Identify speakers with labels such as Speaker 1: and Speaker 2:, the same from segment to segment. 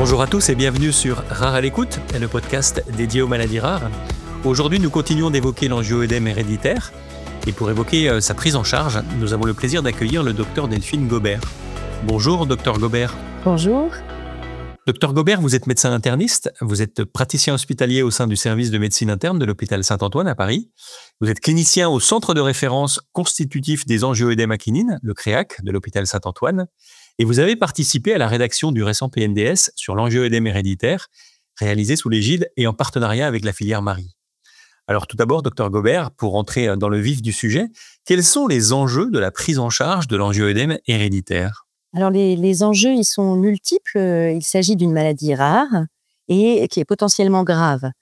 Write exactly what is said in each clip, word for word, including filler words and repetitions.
Speaker 1: Bonjour à tous et bienvenue sur Rare à l'écoute, le podcast dédié aux maladies rares. Aujourd'hui, nous continuons d'évoquer l'angioëdème héréditaire. Et pour évoquer euh, sa prise en charge, nous avons le plaisir d'accueillir le docteur Delphine Gobert. Bonjour, docteur Gobert.
Speaker 2: Bonjour.
Speaker 1: Docteur Gobert, vous êtes médecin interniste, vous êtes praticien hospitalier au sein du service de médecine interne de l'hôpital Saint-Antoine à Paris. Vous êtes clinicien au centre de référence constitutif des angioëdèmes akinines, le CREAC, de l'hôpital Saint-Antoine. Et vous avez participé à la rédaction du récent P N D S sur l'angioëdème héréditaire, réalisé sous l'égide et en partenariat avec la filière Marie. Alors tout d'abord, docteur Gobert, pour entrer dans le vif du sujet, quels sont les enjeux de la prise en charge de l'angioëdème héréditaire ?
Speaker 2: Alors les, les enjeux, ils sont multiples. Il s'agit d'une maladie rare et qui est potentiellement grave.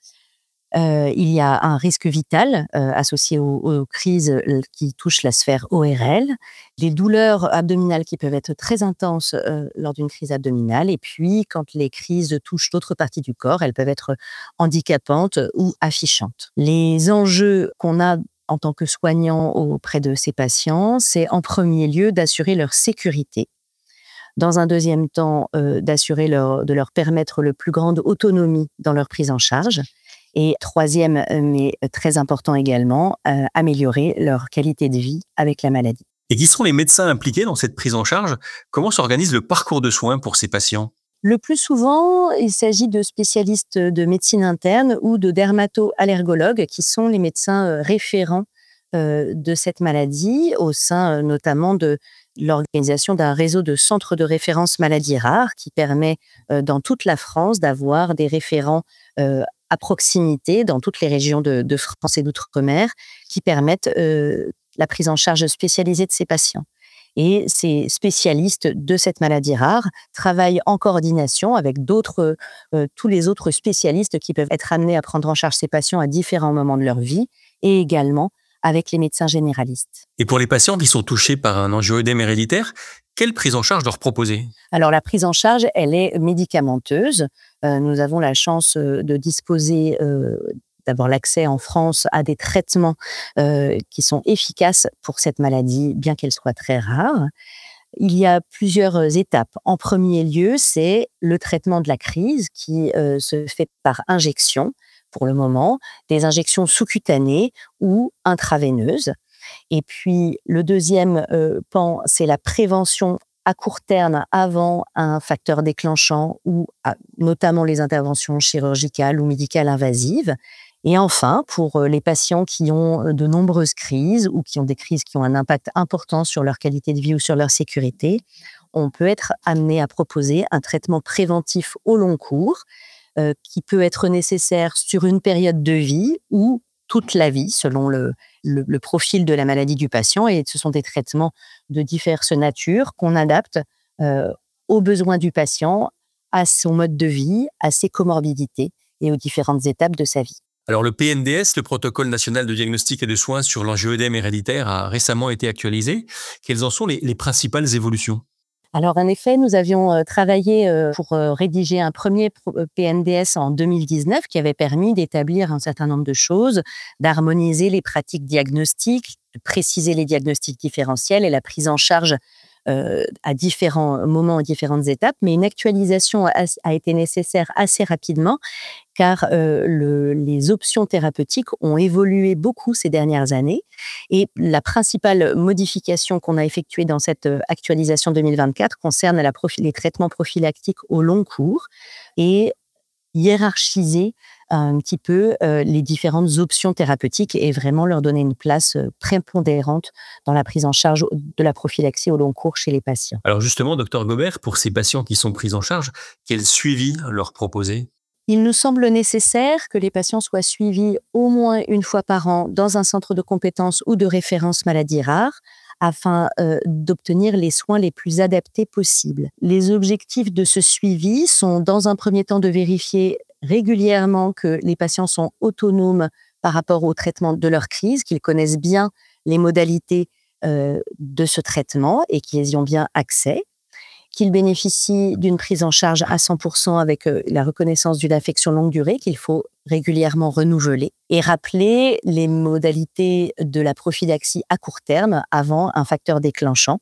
Speaker 2: Euh, il y a un risque vital euh, associé aux, aux crises qui touchent la sphère O R L, les douleurs abdominales qui peuvent être très intenses euh, lors d'une crise abdominale, et puis quand les crises touchent d'autres parties du corps, elles peuvent être handicapantes ou affichantes. Les enjeux qu'on a en tant que soignant auprès de ces patients, c'est en premier lieu d'assurer leur sécurité. Dans un deuxième temps, euh, d'assurer leur, de leur permettre le plus grande autonomie dans leur prise en charge. Et troisième, mais très important également, euh, améliorer leur qualité de vie avec la maladie.
Speaker 1: Et qui seront les médecins impliqués dans cette prise en charge ? Comment s'organise le parcours de soins pour ces patients ?
Speaker 2: Le plus souvent, il s'agit de spécialistes de médecine interne ou de dermato-allergologues qui sont les médecins référents euh, de cette maladie au sein euh, notamment de l'organisation d'un réseau de centres de référence maladies rares qui permet euh, dans toute la France d'avoir des référents euh, à proximité dans toutes les régions de, de France et d'outre-mer qui permettent euh, la prise en charge spécialisée de ces patients. Et ces spécialistes de cette maladie rare travaillent en coordination avec d'autres, euh, tous les autres spécialistes qui peuvent être amenés à prendre en charge ces patients à différents moments de leur vie et également avec les médecins généralistes.
Speaker 1: Et pour les patients qui sont touchés par un angioëdème héréditaire, quelle prise en charge leur proposer ?
Speaker 2: Alors la prise en charge, elle est médicamenteuse. Euh, nous avons la chance euh, de disposer euh, d'abord l'accès en France à des traitements euh, qui sont efficaces pour cette maladie, bien qu'elle soit très rare. Il y a plusieurs étapes. En premier lieu, c'est le traitement de la crise qui euh, se fait par injection, pour le moment, des injections sous-cutanées ou intraveineuses. Et puis, le deuxième euh, pan, c'est la prévention à court terme avant un facteur déclenchant ou à, notamment les interventions chirurgicales ou médicales invasives. Et enfin, pour les patients qui ont de nombreuses crises ou qui ont des crises qui ont un impact important sur leur qualité de vie ou sur leur sécurité, on peut être amené à proposer un traitement préventif au long cours euh, qui peut être nécessaire sur une période de vie ou toute la vie, selon le, le, le profil de la maladie du patient. Et ce sont des traitements de diverses natures qu'on adapte euh, aux besoins du patient, à son mode de vie, à ses comorbidités et aux différentes étapes de sa vie.
Speaker 1: Alors le P N D S, le protocole national de diagnostic et de soins sur l'angioëdème héréditaire, a récemment été actualisé. Quelles en sont les, les principales évolutions ?
Speaker 2: Alors, en effet, nous avions euh, travaillé euh, pour euh, rédiger un premier P N D S en deux mille dix-neuf qui avait permis d'établir un certain nombre de choses, d'harmoniser les pratiques diagnostiques, de préciser les diagnostics différentiels et la prise en charge euh, à différents moments et différentes étapes. Mais une actualisation a, a été nécessaire assez rapidement car euh, le, les options thérapeutiques ont évolué beaucoup ces dernières années. Et la principale modification qu'on a effectuée dans cette actualisation deux mille vingt-quatre concerne la profi- les traitements prophylactiques au long cours et hiérarchiser un petit peu euh, les différentes options thérapeutiques et vraiment leur donner une place euh, prépondérante dans la prise en charge de la prophylaxie au long cours chez les patients.
Speaker 1: Alors justement, docteur Gobert, pour ces patients qui sont pris en charge, quel suivi leur proposer ?
Speaker 2: Il nous semble nécessaire que les patients soient suivis au moins une fois par an dans un centre de compétences ou de référence maladies rares afin euh, d'obtenir les soins les plus adaptés possibles. Les objectifs de ce suivi sont, dans un premier temps, de vérifier régulièrement que les patients sont autonomes par rapport au traitement de leur crise, qu'ils connaissent bien les modalités euh, de ce traitement et qu'ils y ont bien accès, qu'ils bénéficient d'une prise en charge à cent pour cent avec euh, la reconnaissance d'une affection longue durée qu'il faut régulièrement renouveler et rappeler les modalités de la prophylaxie à court terme avant un facteur déclenchant,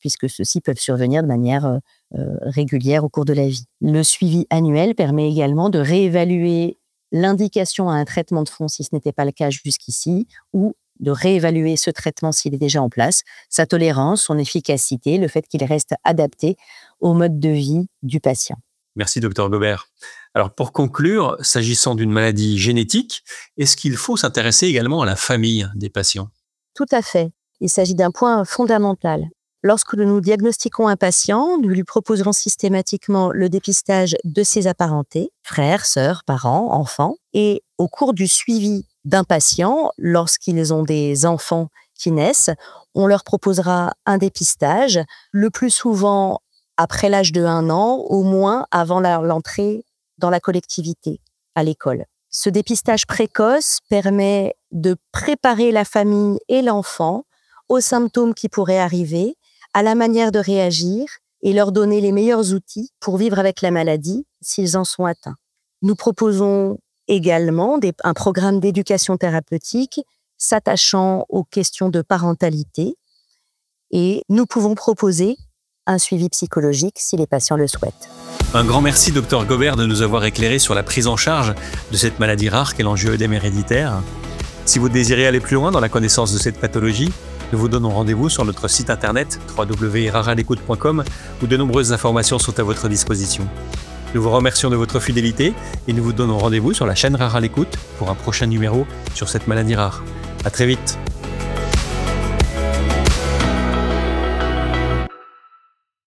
Speaker 2: puisque ceux-ci peuvent survenir de manière euh, euh, régulière au cours de la vie. Le suivi annuel permet également de réévaluer l'indication à un traitement de fond si ce n'était pas le cas jusqu'ici, ou de réévaluer ce traitement s'il est déjà en place, sa tolérance, son efficacité, le fait qu'il reste adapté au mode de vie du patient.
Speaker 1: Merci, docteur Gobert. Alors, pour conclure, s'agissant d'une maladie génétique, est-ce qu'il faut s'intéresser également à la famille des patients ?
Speaker 2: Tout à fait. Il s'agit d'un point fondamental. Lorsque nous diagnostiquons un patient, nous lui proposerons systématiquement le dépistage de ses apparentés, frères, sœurs, parents, enfants. Et au cours du suivi d'un patient, lorsqu'ils ont des enfants qui naissent, on leur proposera un dépistage, le plus souvent après l'âge de un an, au moins avant la- l'entrée dans la collectivité, à l'école. Ce dépistage précoce permet de préparer la famille et l'enfant aux symptômes qui pourraient arriver, à la manière de réagir et leur donner les meilleurs outils pour vivre avec la maladie s'ils en sont atteints. Nous proposons également des- un programme d'éducation thérapeutique s'attachant aux questions de parentalité et nous pouvons proposer un suivi psychologique si les patients le souhaitent.
Speaker 1: Un grand merci, docteur Gobert, de nous avoir éclairé sur la prise en charge de cette maladie rare qu'est l'angioëdème héréditaire. Si vous désirez aller plus loin dans la connaissance de cette pathologie, nous vous donnons rendez-vous sur notre site internet w w w point rara l'écoute point com où de nombreuses informations sont à votre disposition. Nous vous remercions de votre fidélité et nous vous donnons rendez-vous sur la chaîne Rara l'écoute pour un prochain numéro sur cette maladie rare. À très vite.